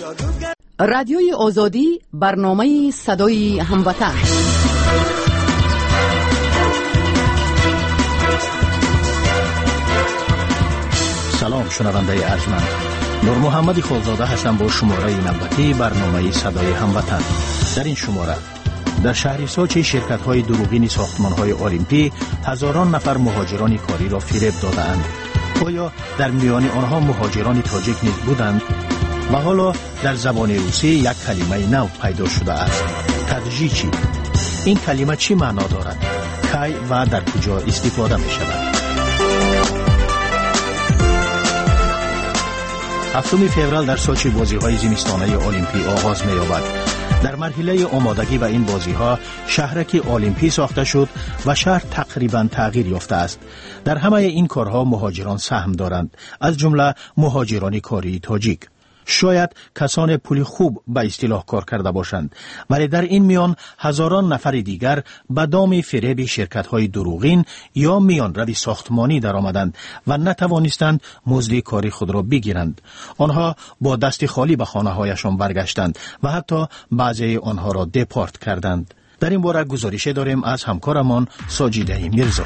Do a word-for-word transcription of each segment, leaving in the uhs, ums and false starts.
رادیوی آزادی، برنامه صدای هموطن. سلام شنونده ارجمند، نور محمد خالزاده هستم با شماره نوبتی برنامه صدای هموطن. در این شماره در شهر سوچی شرکت‌های دروغین ساختمان‌های المپی هزاران نفر مهاجران کاری را فریب دادند. آیا در میان آنها مهاجران تاجیک نیز بودند؟ و حالا در زبان روسی یک کلمه نو پیدا شده است، تدریجی. این کلمه چی معنا دارد؟ کی و در کجا استفاده می شود؟ هفتم فوریه در سوچی بازی‌های زمستانه المپی آغاز می‌یابد. در مرحله آمادگی به این بازی‌ها شهرک المپی ساخته شد و شهر تقریباً تغییر یافته است. در همه این کارها مهاجران سهم دارند، از جمله مهاجران کاری تاجیک. شاید کسان پول خوب به اصطلاح کار کرده باشند، ولی در این میان هزاران نفر دیگر به دام فریب شرکت‌های دروغین یا میان روی ساختمانی در آمدند و نتوانستند مزد کاری خود را بگیرند. آنها با دست خالی به خانه‌هایشان برگشتند و حتی بعضی آنها را دپارت کردند. در این باره گزارش داریم از همکارمان ساجیده میرزا.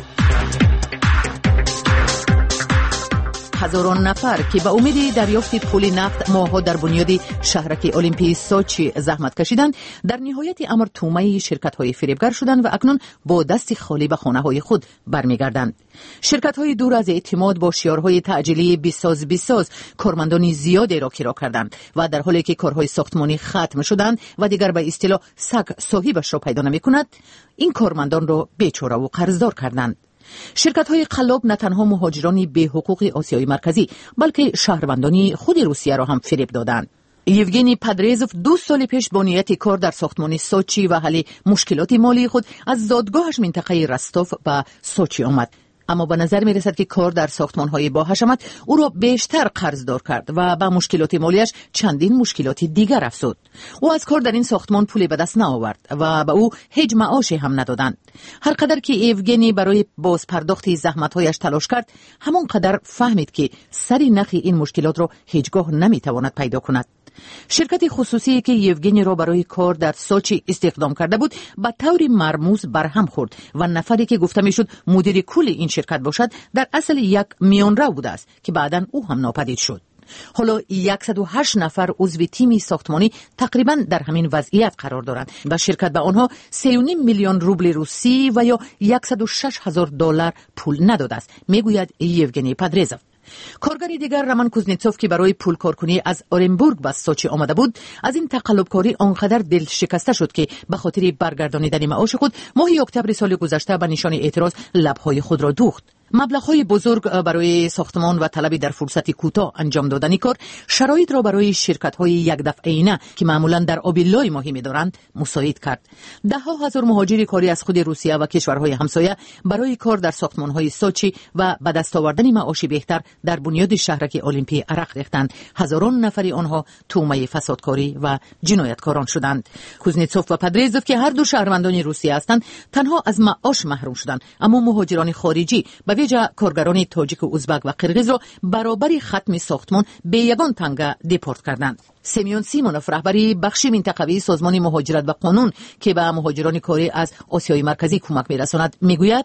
هزاران نفر که به امید دریافت پول نقد ماه‌ها در بنیاد شهرک المپی سوچی زحمت کشیدند، در نهایت امر تومه شرکت‌های فریبگر شدند و اکنون با دست خالی به خانه‌های خود برمیگردند. شرکت‌های دور از اعتماد با شعارهای تعجیلی بیساز بیساز کارمندان زیادی را کرا کردند و در حالی که کارهای ساختمانی ختم شدند و دیگر به اصطلاح سگ صاحبش را پیدا نمی‌کند، این کارمندان را بیچاره و قرضدار کردند. شرکت‌های قلاب نه تنها مهاجران بی حقوق آسیای مرکزی بلکه شهروندان خود روسیه را هم فریب دادند. یوگنی پادریزوف دو سال پیش با نیت کار در ساختمان سوچی و حل مشکلات مالی خود از زادگاهش منطقه رستوف به سوچی آمد، اما به نظر می رسد که کار در ساختمان‌های با حشمت او را بیشتر قرضدار کرد و با مشکلات مالیش چندین مشکلات دیگر افزود. او از کار در این ساختمان پولی به دست نآورد و به او هیچ معاشی هم ندادند. هر قدر که ایوگنی برای باز پرداخت زحمت‌هایش تلاش کرد، همان قدر فهمید که سری نخ این مشکلات را هیچگاه نمی‌تواند پیدا کند. شرکت خصوصی که یوگنی را برای کار در سوچی استخدام کرده بود به طور مرموز برهم خورد و نفری که گفته میشد مدیر کل این شرکت باشد در اصل یک میانرو بوده است که بعداً او هم ناپدید شد. حالا صد و هشت نفر عضو تیم ساختمانی تقریباً در همین وضعیت قرار دارند و شرکت به آنها سه و نیم میلیون روبل روسی و یا صد و شش هزار دلار پول نداده است، میگوید یوگنی پادریزوف. کارگری دیگر رمان کوزنتسوف که برای پول کارکنی از اورنبورگ به سوچی آمده بود، از این تقلبکاری آنقدر دل شکسته شد که به خاطر برگردانیدن معاش خود ماه اکتبر سال گذشته به نشان اعتراض لب‌های خود را دوخت. مبلغ‌های بزرگ برای ساختمان و طلبی در فرصت کوتاه انجام دادن کار شرایط را برای شرکت‌های یک دفعه‌ایه که معمولاً در آبیلای ماهی می‌دارند مساعد کرد. ده ها هزار مهاجر کاری از خود روسیه و کشورهای همسایه برای کار در ساختمان‌های سوچی و به دست آوردن معاشی بهتر در بنیاد شهرک المپی عرق ریختند. هزاران نفری آنها تومه فسادکاری و جنایتکاران شدند. کوزنتسوف و پادریزوف که هر دو شهروندان روسیه هستند، تنها از معاش محروم شدند، اما مهاجران خارجی به ویژه کارگران تاجیک و ازبک و قرغیز را برابر ختم ساختمان به یگان تنگه دپورت کردند. سیمیون سیمونوف رهبری بخش منطقوی سازمان مهاجرت و قانون که به مهاجران کاری از آسیای مرکزی کمک می‌رساند میگوید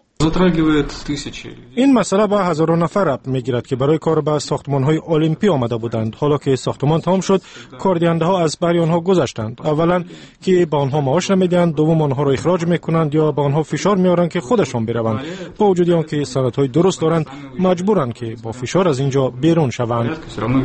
این مسئله به هزاران نفر ربط می‌گیرد که برای کار به ساختمان‌های المپی آمده بودند. حالا که ساختمان تمام شد، کاردهنده‌ها از بر آنها گذشتند. اولا که به آنها معاش نمیدهند، دوم آنها را اخراج می‌کنند یا به آنها فشار می‌آورند که خودشان بروند. با وجود آنکه سندهای درست دارند، مجبورند که با فشار از اینجا بیرون شوند.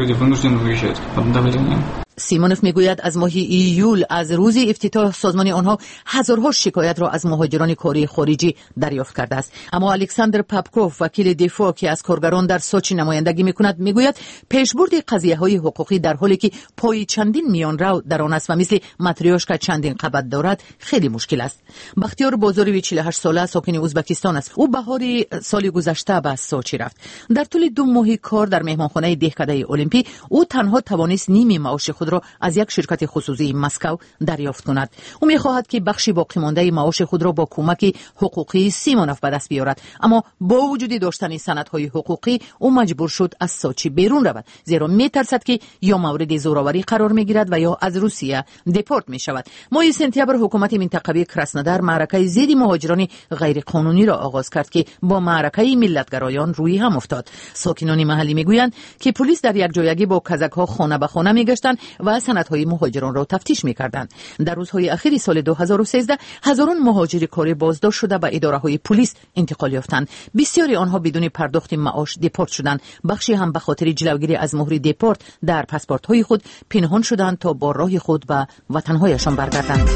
سیمونوف میگوید از ماه ایول از روز افتتاح سازمان آنها هزارها شکایت را از مهاجران کاری خارجی دریافت کرده است. اما الکساندر پاپکوف وکیل دفاع که از کارگران در سوچی نمایندگی میکند میگوید پیشبرد قضیه های حقوقی در حالی که پای چندین میانرو در آن است و مثل ماتریوشکا چندین قبط دارد خیلی مشکل است. بختیار بازاروی چهل و هشت ساله ساکن ازبکستان است. او بهار سال گذشته به سوچی رفت. در طول دو ماه کار در مهمانخانه دهکده المپی او تنها توانست نیمی معاش خود خود را از یک شرکت خصوصی مسکو دریافت کند. او می‌خواهد که بخشی باقی مانده معاش خود را با کمک حقوقی سیمونوف به دست بیاورد، اما با وجود داشتن سندهای حقوقی او مجبور شد از سوچی بیرون رود، زیرا می‌ترسد که یا مورد زوراوری قرار می‌گیرد و یا از روسیه دپورت می‌شود. ماه سپتامبر حکومت منطقوی کراسنودار معرکه ضد مهاجران غیرقانونی را آغاز کرد که با معرکه ملتگرایان روی هم افتاد. ساکنان محلی میگویند که پلیس در یک جایگی با کزک‌ها خانه به خانه میگشتند و سندهای مهاجران را تفتیش میکردند. در روزهای اخیر سال دو هزار و سیزده هزاران مهاجر کاری بازداشت شده به اداره‌های پلیس انتقال یافتند. بسیاری آنها بدون پرداخت معاش دپورت شدند. بخشی هم به خاطر جلوگیری از مهر دپورت در پاسپورت‌های خود پنهان شدند تا با راه خود به وطن‌هایشان برگردند.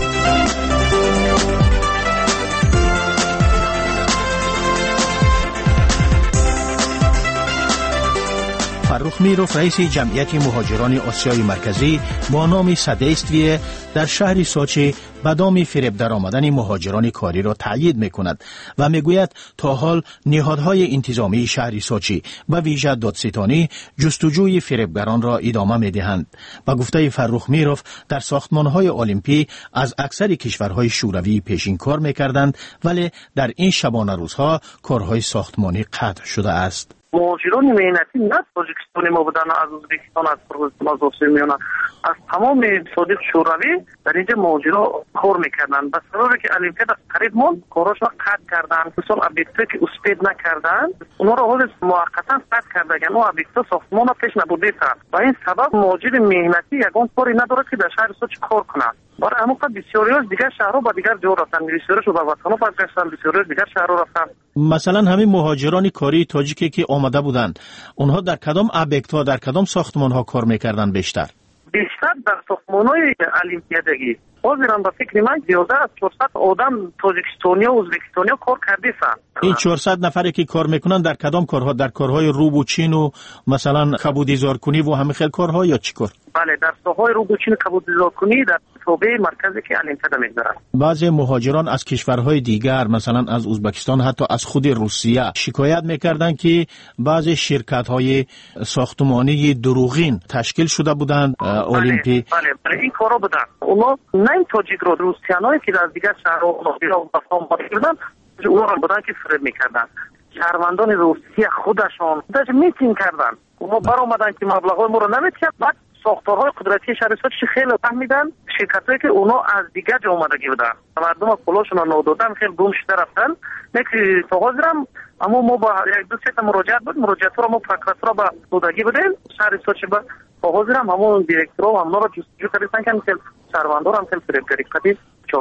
فرخ میروف رئیس جمعیت مهاجران آسیای مرکزی با نام سدیستویه در شهر سوچی به دام فریب درآمدن مهاجران کاری را تأیید می‌کند و میگوید تا حال نهادهای انتظامی شهر سوچی و ویژه دادستانی جستجوی فریبگران را ادامه می‌دهند. با گفته فرخ میروف در ساختمان‌های المپی از اکثر کشورهای شوروی پیشین کار می‌کردند، ولی در این شبانه روزها کارهای ساختمانی قطع شده است. مهاجران مهنتی نه تاجیکستانی ما بودن، از ازبکستان، از قرغیزستان، از آسیمیان، از تمام صادق شوروی در اینجا مهاجران کار میکردن. به سببی که المپیا قریب مون کاراشون قطع کردن، مثلا ابیکتا که اسپید نکردن اونا رو حال موقتا قطع کردن، اون ابیکتا ساختمان پیش نبوده تا و این سبب مهاجر مهنتی یگان کاری نداره که در شهر سوچ کار کنه. برای همون قد بسیاری از دیگر شهرها با دیگر جا رفتن، بسیاریش به وطنها برگشتن، بسیاری از دیگر شهرها رفتن. مثلا همین مهاجران کاری تاجیکی که آمده بودند، اونها در کدام ابیکت‌ها، در کدام ساختمان‌ها کار میکردن بیشتر؟ بیشتر در ساختمان‌های المپیادگی. حاضرم به فکر من زیاده از چهارصد آدم تاجیکستانی و ازبکستانی کار کرده سن. این چهارصد نفری که کار میکنن در کدام کارها؟ در کارهای روبوچین و مثلا کبودیزارکنی و همه خیل کارها یا چی کار؟ بله، در ساحهای روبوچین کبودیزارکنی در توبه مرکزی که المپیا میگذارن. بعضی مهاجران از کشورهای دیگر مثلا از ازبکستان، حتی از خود روسیه شکایت میکردند که بعضی شرکت‌های ساختمانی دروغین تشکیل شده بودند المپی. بله بله, بله این کارا بودن. اونا نه تاجیک رو روسیانایی که از دیگر شهرها و بفام بودن، اونا رو بودن که فریب میکردن. شهروندان روسیه خودشان داشت میتین کردن. اونا برآمدن که مبلغای ما رو نمیتین، بعد ساختارهای قدرتی شهر سوچ خیلی فهمیدن شرکتایی که اونا از دیگه جا اومدگی بودن، مردم پولاشون رو نادادن، خیلی گم شده رفتن. نکی کاغذرم اما ما با یک دو سه مراجعت بود، مراجعت رو ما پروکراتور با دادگی بودیم شهر سوچ با کاغذرم همون دیرکتور هم رو جستجو کردن که شهروندان هم خیلی فریبکاری کردن.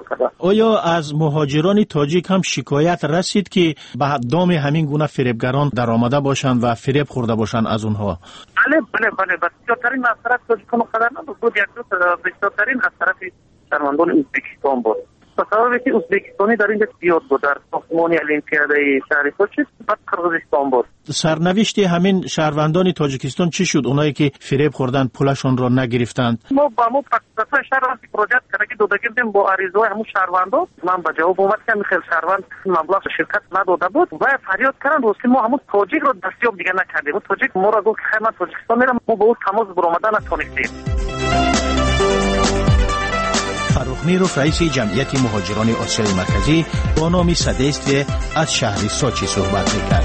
آیا از مهاجران تاجیک هم شکایت رسید که به دام همین گونه فریبگران در آمده باشند و فریب خورده باشند از اونها؟ بله بله بله بسیارترین از طرف تاجیکان قدر نبود، یک دو بسیارترین از طرف شهروندان ازبکستان بود. به سببی که ازبکستانی در اینجا زیاد بود، در ساختمان المپیادای شهر سوچ، بعد قرغیزستان بود. سرنوشت همین شهروندان تاجیکستان چی شد؟ اونایی که فریب خوردن پولشون را نگرفتند. ما با ما پاکستان شهر را پروژه کردیم دادگی بودیم با عریضه‌های همون شهروندان. من با جواب اومد که میخواد شهروند مبلغ شرکت نداده بود و فریاد کردن روسیه ما همون تاجیک رو دستیاب دیگه نکردیم. اون تاجیک ما را گفت که خیلی تاجیکستان میرم، ما با اون تماس برآمدن نتونستیم. فرخ میروف رئیس جمعیت مهاجران آسیای مرکزی با نام سدیستویه از شهر سوچی صحبت میکرد.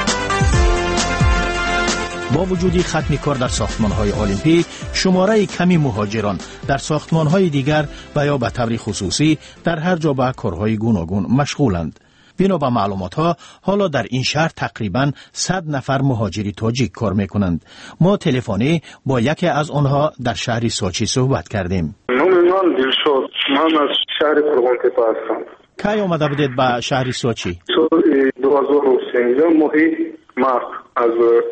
با وجود ختم کار در ساختمان‌های المپی، شماره کمی مهاجران در ساختمان‌های دیگر و یا به طور خصوصی در هر جا به کارهای گوناگون مشغولند. بنا به معلومات‌ها حالا در این شهر تقریباً صد نفر مهاجری تاجیک کار می‌کنند. ما تلفنی با یکی از آنها در شهر سوچی صحبت کردیم. من دلشاد، من از شهر قرغانتپه هستم. کی آمده بودید به شهر سوچی؟ دو هزار و سیزده ماهی مارس از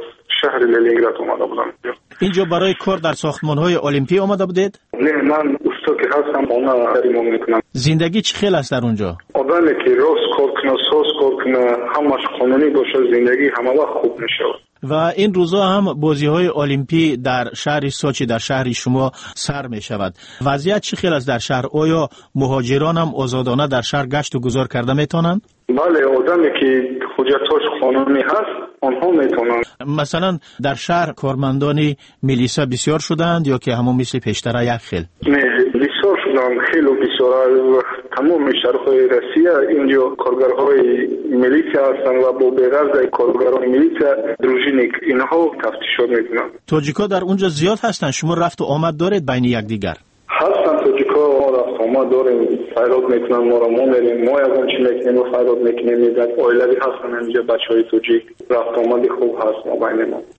شهر لنینگراد آمده بودم. اینجا برای کار در ساختمان‌های المپی آمده بودید؟ نه، من دوستا که هستم اونا حریمون میکنن. زندگی چه خیلی است در اونجا؟ آدمی که راست کار کنه ساز کار کنه همش قانونی باشه زندگی همه وقت خوب میشه. و این روزا هم بازی های المپی در شهر سوچی در شهر شما سر می شود. وضعیت چه خیلی است در شهر؟ آیا مهاجران هم آزادانه در شهر گشت و گذار کرده میتونند؟ بله، آدمی که حجتاش قانونی هست آنها میتونند. مثلا در شهر کارمندان میلیسا بسیار شدند یا که همون مثل پیشتر یک خیل؟ نه، بسیار شدند، خیلی بسیار. تمام شهرهای روسیه اینجا کارگرهای میلیسا هستند و با بغرض کارگران میلیسا دروژینیک اینها تفتیشات میکنند. تاجیکا در اونجا زیاد هستند. شما رفت و آمد دارید بین یکدیگر؟ هستند تاجیکا، رفت آمد داریم، فریاد میکنن، ما را ما میریم، ما از اون چی میکنیم و فریاد میکنیم. یک عائله‌ای هستن اینجا بچهای تاجیک، رفت آمد خوب هست ما بین ما.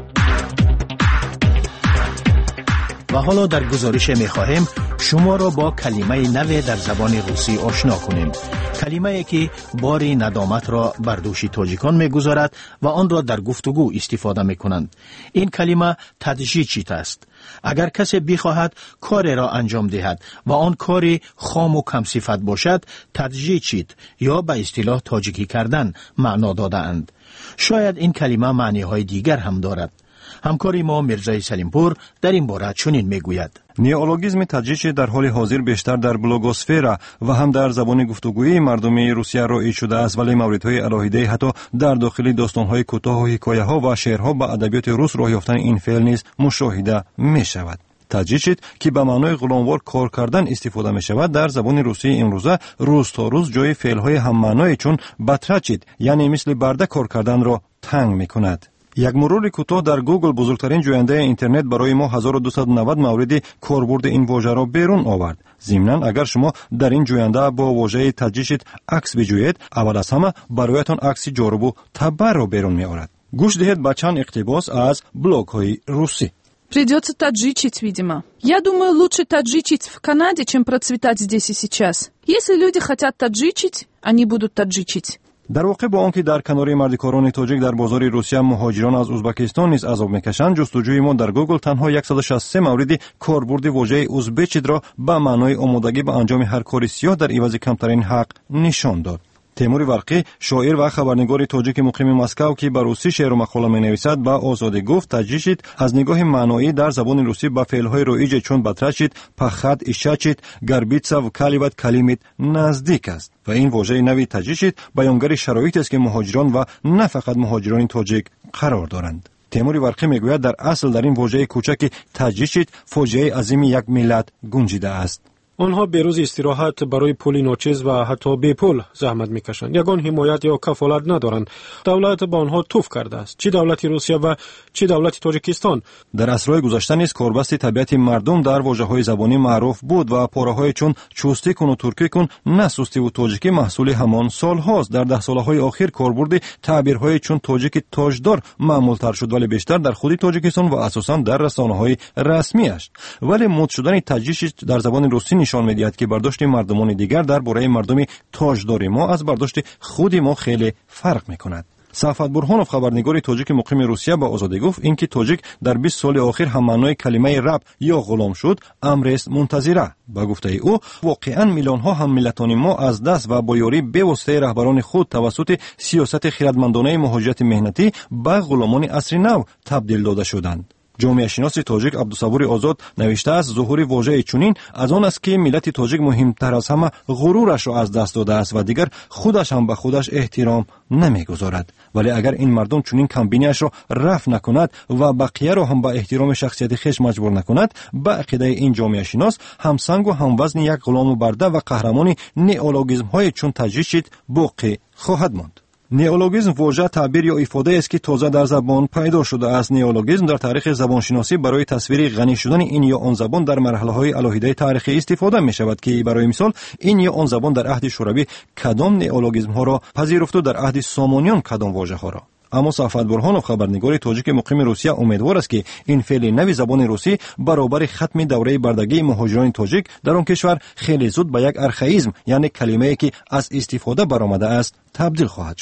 و حالا در گزارش می‌خواهیم شما را با کلمه نو در زبان روسی آشنا کنیم. کلمه‌ای که باری ندامت را بر دوش تاجیکان می‌گذارد و آن را در گفتگو استفاده می‌کنند. این کلمه تدژیچیت است. اگر کسی بخواهد کاری را انجام دهد و آن کاری خام و کم صفت باشد، تدژیچیت یا به اصطلاح تاجیکی کردن معنا داده‌اند. شاید این کلمه معنی‌های دیگر هم دارد. همکاری ما میرزای سلیمپور در این باره چنین میگوید: نیئولوژیسم تاجیچی در حال حاضر بیشتر در بلوگوسفر و هم در زبان گفتگویی مردمی روسیه رایج شده است، ولی موردهای علاهیده حتی در داخل داستان‌های کوتاه و حکایه‌ها و شعرها به ادبیات روس راه یافتن این فعل نیز مشاهده می‌شود. تاجیچیت که به معنای غلاموار کار کردن استفاده می شود در زبان روسی امروزه روز تا روز جای فعل‌های هم معنای چون باتراچیت یعنی مثل برده کار کردن را تنگ می کند. یک مرور کوتاه در گوگل بزرگترین جوینده اینترنت برای ما هزار و دویست و نود مورد کاربرد این واژه را بیرون آورد. ضمناً اگر شما در این جوینده با واژه تاجیچیت عکس بجویید، اول از همه برایتان عکس جالب و تبر را بیرون می آورد. گوش دهید به چند اقتباس از блог های روسی. Придется таджичить, видимо. Я думаю, лучше таджичить в Канаде, чем процветать здесь и сейчас. Если люди хотят таджичить, они будут таджичить. در واقع با آنکه در کنار مردکاران تاجیک در بازار روسیه مهاجران از ازبکستان نیز عذاب میکشند، جستجوی ما در گوگل تنها صد و شصت و سه مورد کاربرد واژه ازبچید را به معنای آمادگی به انجام هر کاری سیاه در عوض کمترین حق نشان داد. تیمور ورقی، شاعر و خبرنگار تاجیک مقیم مسکو که به روسی شعر و مقاله می‌نویسد، با آزادی گفت تاجیچیت از نگاه معنایی در زبان روسی به فعل‌های رایج چون باتراچیت، پخت، ایشاچیت، گربیتسا و کالیوات کلیمیت نزدیک است و این واژه نوی تاجیچیت بیانگر شرایطی است که مهاجران و نه فقط مهاجران تاجیک قرار دارند. تیمور ورقی میگوید در اصل در این واژه کوچک تاجیچیت فاجعه عظیم یک ملت گنجیده است. آنها به روز استراحت برای پول ناچیز و حتی بی پول زحمت میکشند. یگان حمایت یا کفالت ندارند. دولت با آنها توف کرده است. چه دولت روسیه و چه دولت تاجیکستان. در عصرهای گذشته نیز کاربست طبیعت مردم در واژه‌های زبانی معروف بود و پاره‌های چون چوستی کن و ترکی کن، نه سوستی و تاجیکی محصول همان سال‌هاست. در ده سال‌های اخیر کاربرد تعبیرهای چون تاجیک تاجدار معمول‌تر شد، ولی بیشتر در خود تاجیکستان و اساساً در رسانه‌های رسمی‌اش. ولی مد شدن تاجیچیت در زبان روسی نشان می‌دهد که برداشت مردمان دیگر درباره مردم تاجدار ما از برداشت خود ما خیلی فرق می‌کند. صفوت برهانوف خبرنگار تاجیک مقیم روسیه با آزادی گفت اینکه تاجیک در بیست سال اخیر هم معنای کلمه رب یا غلام شد امر است منتظره. با گفته او واقعا میلیون ها هم ملتان ما از دست و با یاری به واسطه رهبران خود توسط سیاست خردمندانه مهاجرت مهنتی به غلامان عصر نو تبدیل داده شدند. جامعه شناس تاجیک عبدالصبور آزاد نوشته است ظهور واژه چنین از آن است که ملت تاجیک مهمتر از همه غرورش را از دست داده است و دیگر خودش هم به خودش احترام نمیگذارد. ولی اگر این مردم چنین کمبینیش را رفع نکند و بقیه را هم به احترام شخصیت خویش مجبور نکند، به عقیده این جامعه شناس همسنگ و هموزن یک غلام و برده و قهرمان نیئولوژیسم های چون تاجیچیت باقی خواهد ماند. نیئولوژیسم واژه تعبیر یا ifade است که تازه در زبان پیدا شده است. نیئولوژیسم در تاریخ زبانشناسی برای تصویر غنی شدن این یا آن زبان در مرحله‌های علاهیده تاریخی استفاده می شود که برای مثال این یا آن زبان در عهد شوروی کدام نیئولوژیسم ها را پذیرفت و در عهد سامانیان کدام واژه ها را. اما صفوت برهانوف خبرنگار تاجیک مقیم روسیه امیدوار است که این فعل نوی زبان روسی برابر ختم دوره بردگی مهاجران تاجیک در آن کشور خیلی زود به یک ارخائیسم یعنی کلمه‌ای که از استفاده برآمده است تبدیل خواهد شد.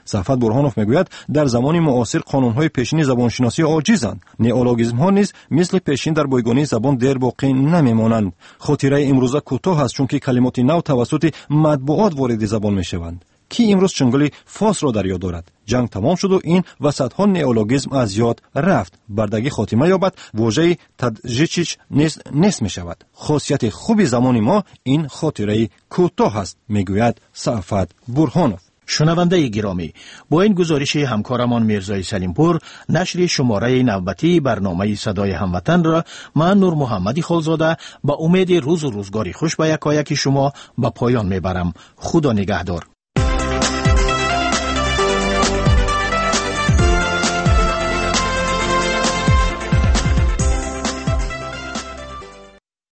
صفوت برهانوف میگوید در زمان معاصر قانون‌های پیشین زبانشناسی عاجزند. نئولوگیسم‌ها نیز مثل پیشین در بایگانی زبان دیر باقی نمیمانند. خاطره امروزه کوتاه است چون که کلمات نو توسط مطبوعات وارد زبان میشوند. کی امروز چنگلی فاس را در یاد دارد؟ جنگ تمام شد و این وسط‌ها نئولوگیسم از یاد رفت. بردگی خاتمه یابد، واژه تدژیچیچ نیز نیست می شود. خاصیت خوبی زمان ما این خاطره کوتاه است، میگوید صفوت برهانوف. شنونده گرامی، با این گزارش همکارمان میرزای سلیمپور نشر شماره نوبتی برنامه صدای هموطن را من نور محمدی خالزاده با امید روز و روزگاری خوش به یکایک شما به پایان میبرم. خدا نگهدار.